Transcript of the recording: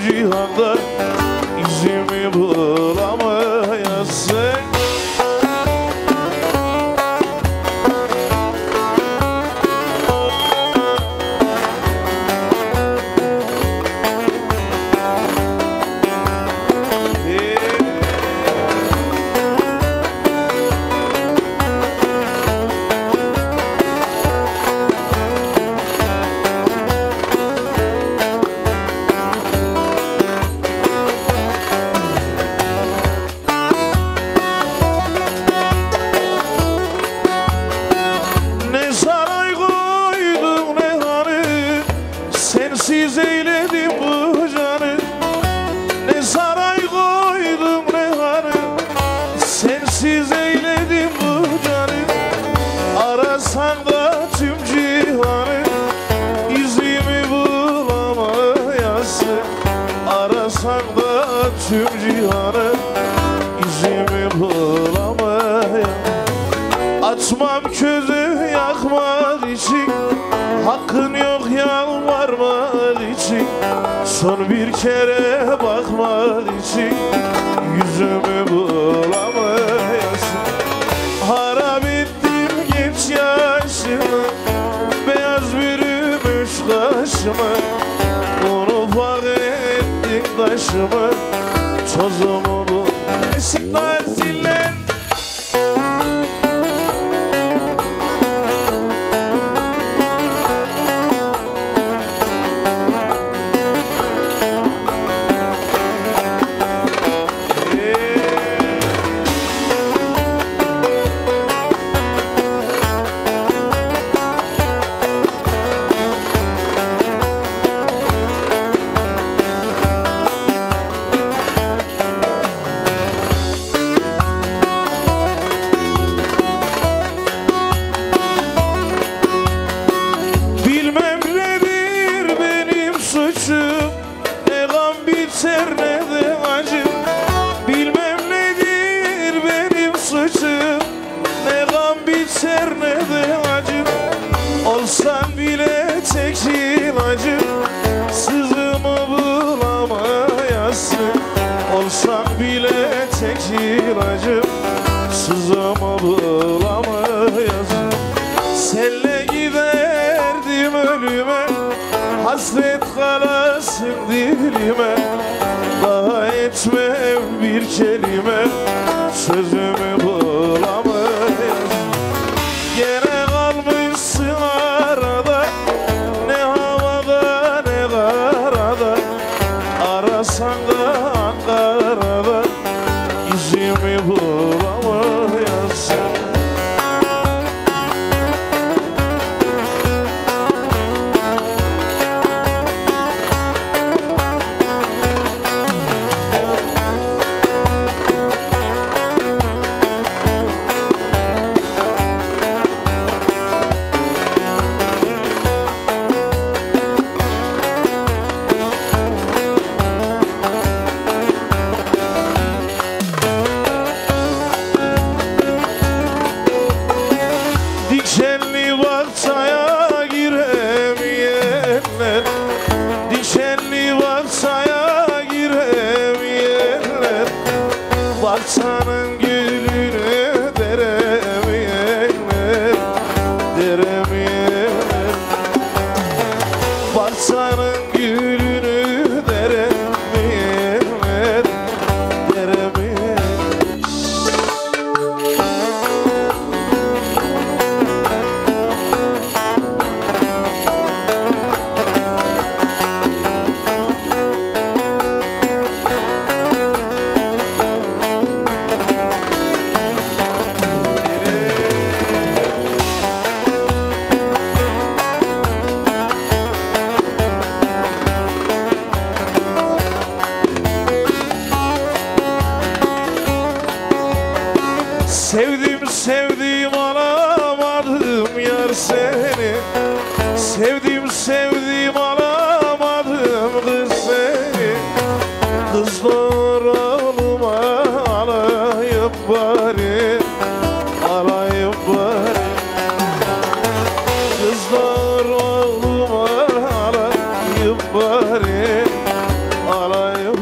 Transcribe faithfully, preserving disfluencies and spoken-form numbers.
cihanda izimi bulamayasın. Sensiz eyledim bu canı, ne saray koydum ne hanı. Sensiz eyledim bu canı, arasan da tüm cihanı izimi bulamayasın. Arasan da tüm cihanı izimi bulamayasın. Açmam közü yakmak için, hakkın yok yalvarmak için. Son bir kere bakmak için yüzümü bulamayasın. Harap ettim genç yaşımı, beyaz bürümüş kaşımı. Onu fark ettin taşımı, tozumu bu. Eşikler ziller ne gam biter ne de acı. Bilmem nedir benim suçum, ne gam biter ne de acı. Olsan bile tek ilacı, sızımı bulamayasın. Olsan bile tek ilacı, sızımı bulamayasın. Senle giderdim ölüme, hasret kalasın dilime. Daha etmem bir kelime, sözümü bulamayasın. Gene kalmışsın arada, ne havada ne karada. Arasan da Ankara'da izimi bulamayasın. Dikenli bahçaya giremeyenler, dikenli bahçaya giremeyenler, bahçanın gülünü deremeyenler, deremeyenler. Bahçanın gülünü deremeyenler, deremeyenler. Sevdim sevdim alamadım yar seni. Sevdim sevdim alamadım kız seni. Kız doğur oğluma alayım bari, alayım bari. Kız doğur oğluma alayım bari, alayım